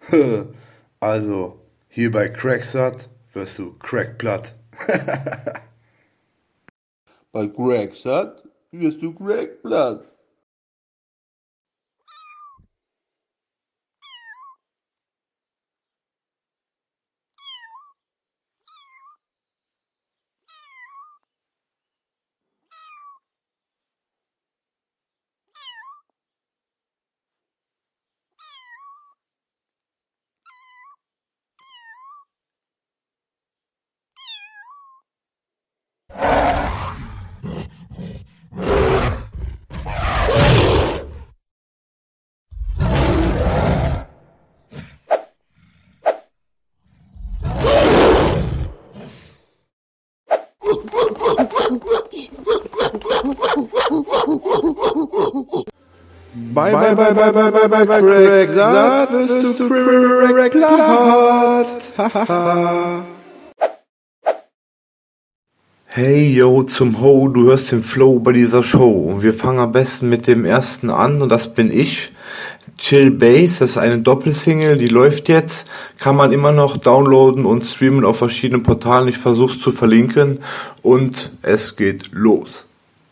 Also, hier bei Cracksat wirst du crackplatt. Bei Cracksat wirst du crackplatt. Bei Cracksat wirst du crackplatt. Hey yo, zum Ho, du hörst den Flow bei dieser Show und wir fangen am besten mit dem ersten an und das bin ich. Chill Bass, das ist eine Doppelsingle, die läuft jetzt, kann man immer noch downloaden und streamen auf verschiedenen Portalen, ich versuch's zu verlinken und es geht los.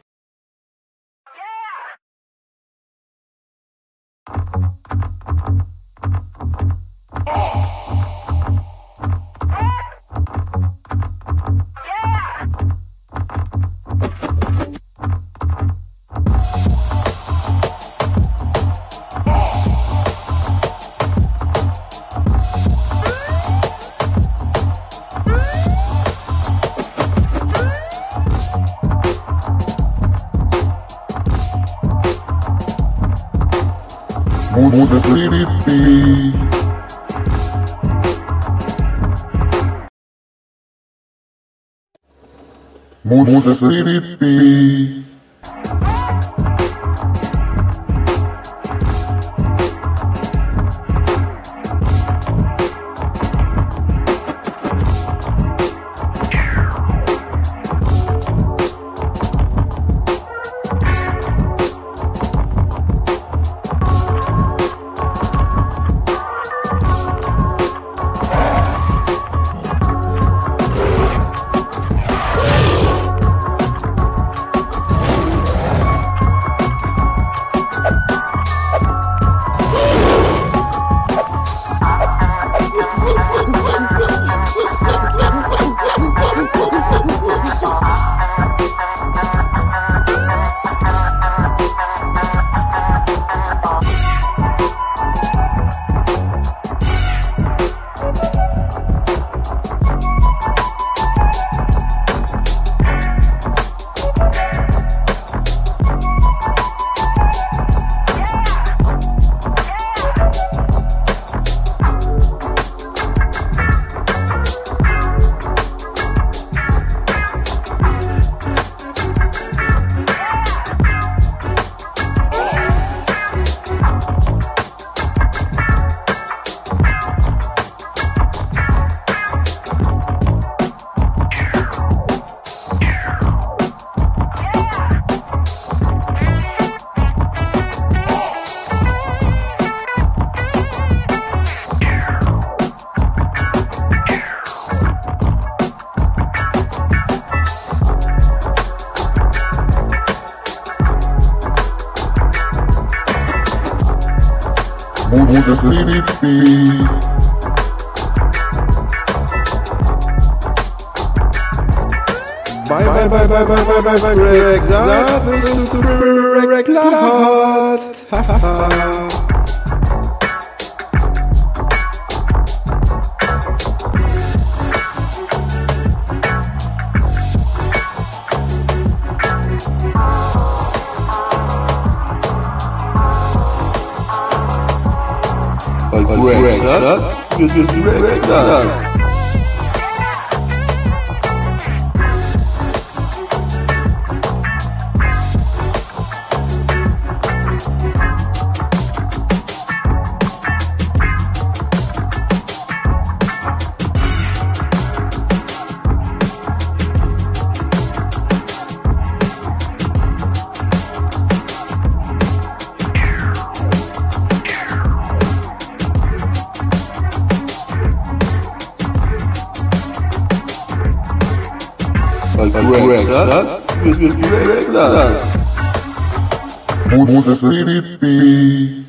Bei Cracksat wirst du crackplatt. Bei Cracksat wirst du crackplatt. Bei Cracksack wird Cracksack. Musik.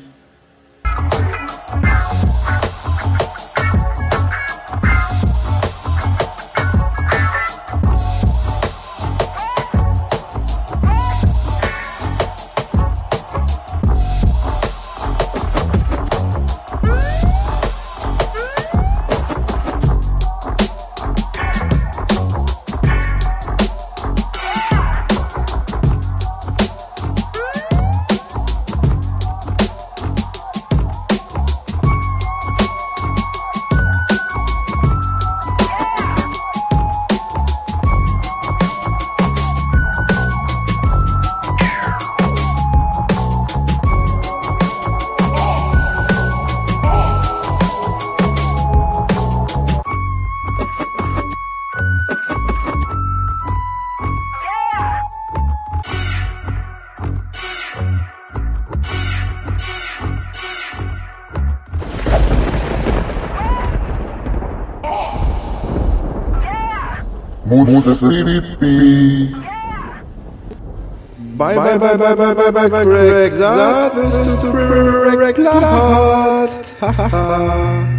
Musik. Bye Craig, that was to Craig Lahat.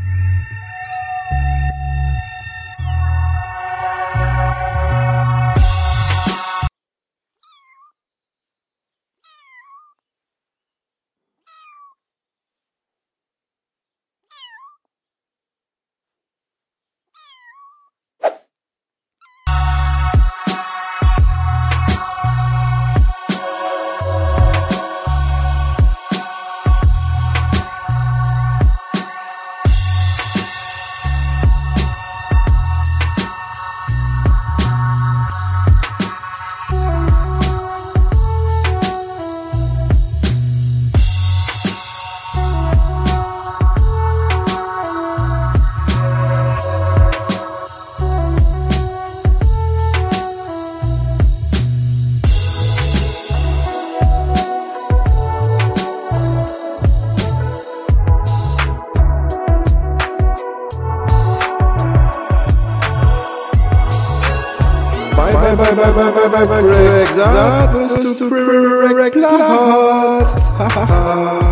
Bye Craig, that was to Craig Lahat.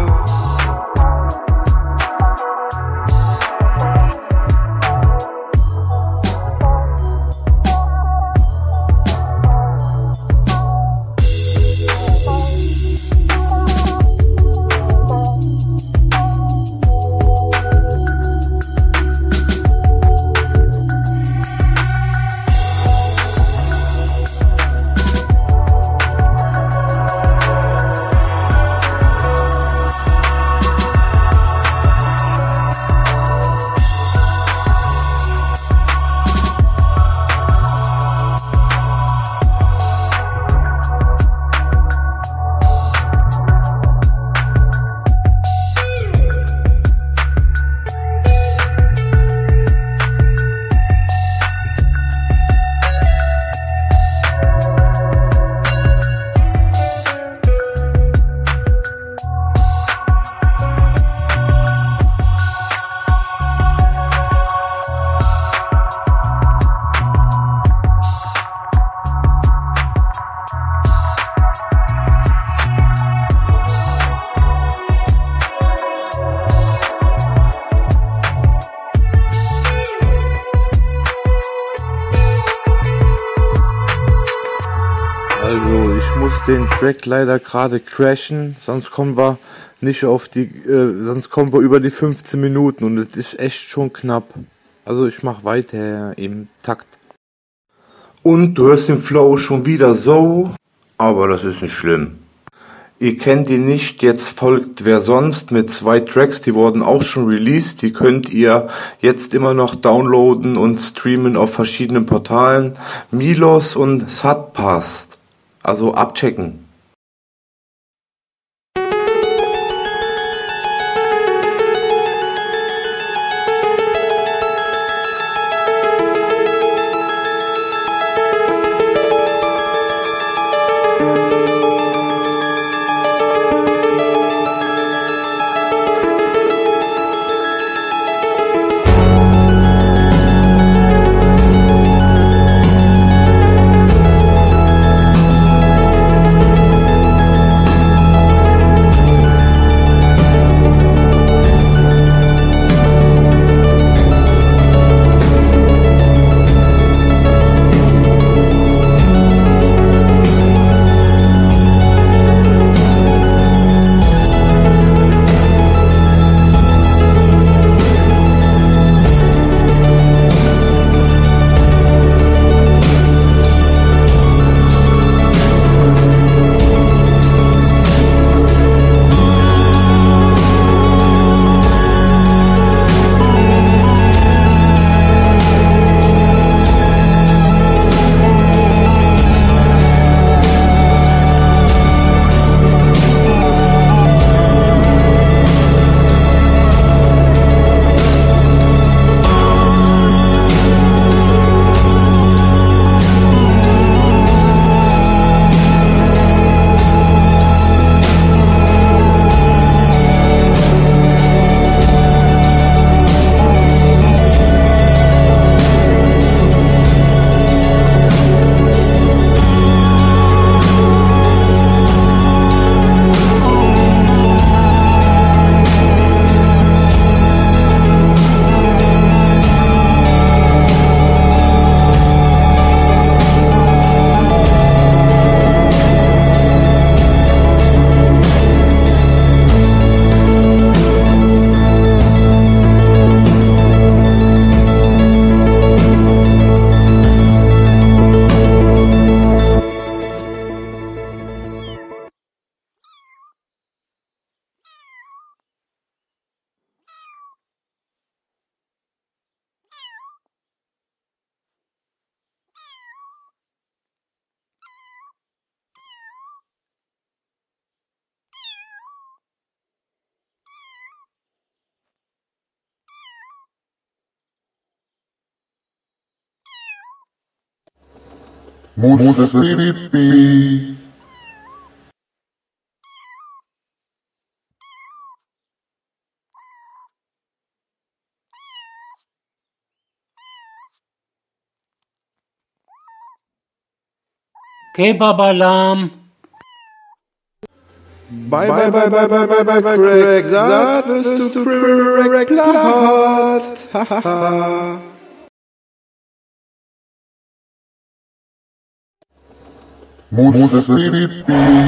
Also, ich muss den Track leider gerade crashen, sonst kommen wir nicht auf sonst kommen wir über die 15 Minuten und es ist echt schon knapp. Also, ich mach weiter im Takt. Und du hörst den Flow schon wieder so, aber das ist nicht schlimm. Ihr kennt ihn nicht, jetzt folgt Wer sonst mit 2 Tracks, die wurden auch schon released, die könnt ihr jetzt immer noch downloaden und streamen auf verschiedenen Portalen. Milos und Satpast. Also abchecken. Musik. Kebab-Alarm! Bye bye bye bye bye bye bye Craig, that wirst du Craig lacht. Hahaha. Musik.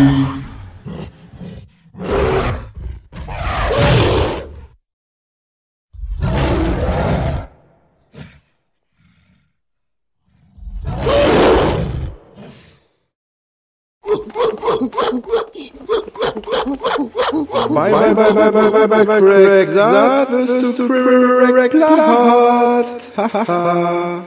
Bye bye bye bye bye bye bye Craig, that wirst du Craig lacht. Hahaha.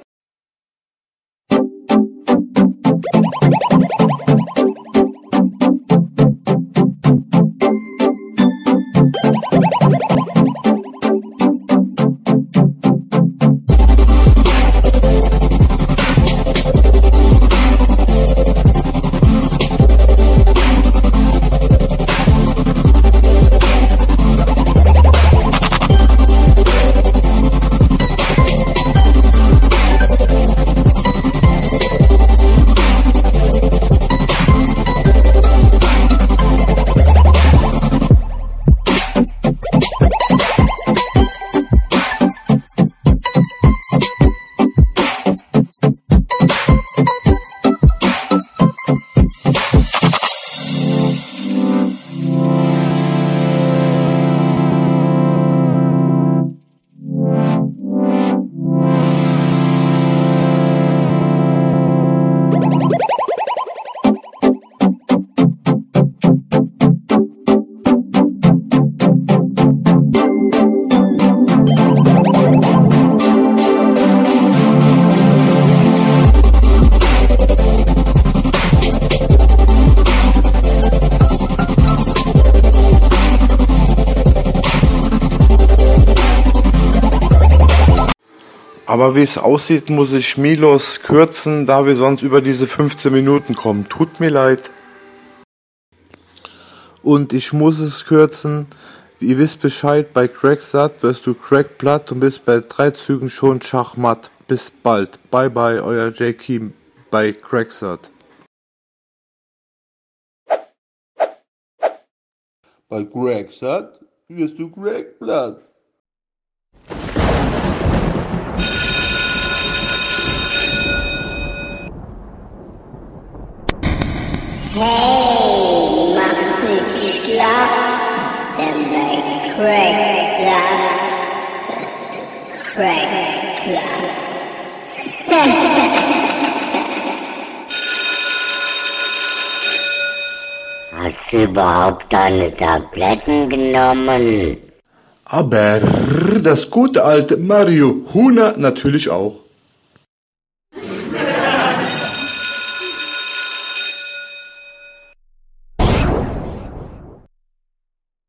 Aber wie es aussieht, muss ich Milos kürzen, da wir sonst über diese 15 Minuten kommen. Tut mir leid. Und ich muss es kürzen. Ihr wisst Bescheid, bei Cracksat wirst du Crackplatt und bist bei 3 Zügen schon Schachmatt. Bis bald. Bye bye, euer J.K. bei Cracksat. Bei Cracksat wirst du Crackplatt. Hey, mach nicht schlapp, denn bei Cracksat wirst du Crackplatt. Hast du überhaupt deine Tabletten genommen? Aber das gute alte Mario Huna natürlich auch.